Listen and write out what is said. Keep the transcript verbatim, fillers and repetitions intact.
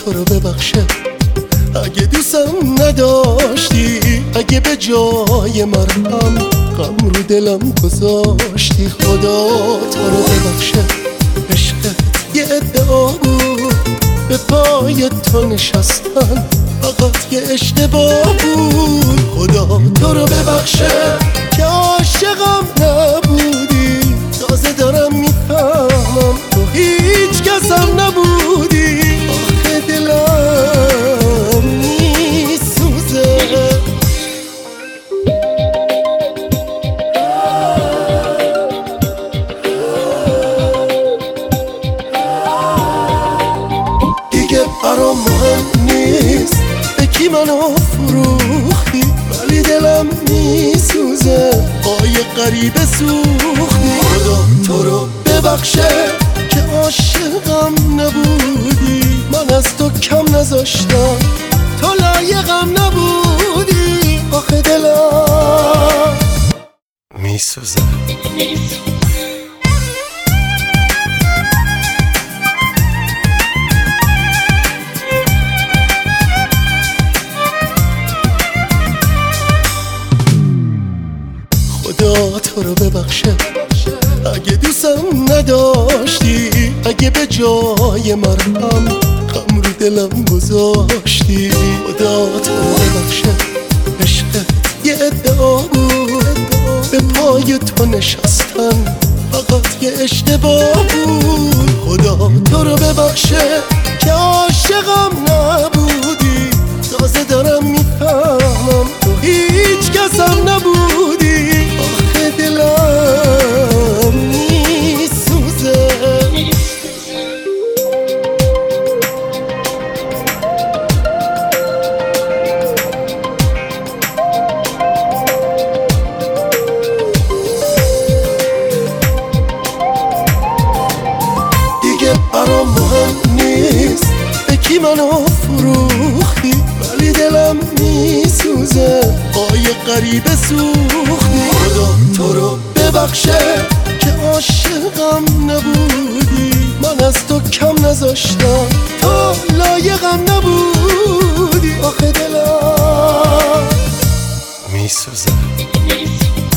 تو رو ببخشه اگه دوستم نداشتی، اگه به جای مرهم غم رو دلم گذاشتی. خدا تو رو ببخشه عشقت یه ادعا بود، به پای تو نشستن فقط یه اشتباه بود. خدا تو رو ببخشه که عاشقم نبودی، تازه دارم میفهمم تو هیچ کسم نبودی. آخه دلم میسوزه دیگه برام مهم نیست به کی منو فروختی، ولی دلم میسوزه با یه غریبه سوختی. خدا تو رو ببخشه که عاشقم نبودی، من از تو کم نذاشتم، تو لایقم نبودی. آخه دلم میسوزه خدا تو رو ببخشه اگه دوستم نداشتی، اگه به جای مرهم غم رو دلم گذاشتی. خدا تو رو ببخشه عشقت یه ادعا بود، به پای تو نشستن فقط یه اشتباه بود. خدا تو رو ببخشه که عاشقم نبودی، تازه دارم میفهمم تو هیچ کسم نبودی. آخه دلم میسوزه دیگه برام مهم نیست به کی منو فروختی، ولی دلم میسوزه با یه غریبه سوختی. خدا تو رو ببخشه که عاشقم نبودی، من از تو کم نذاشتم، تو لایقم نبودی. آخه دلم میسوزه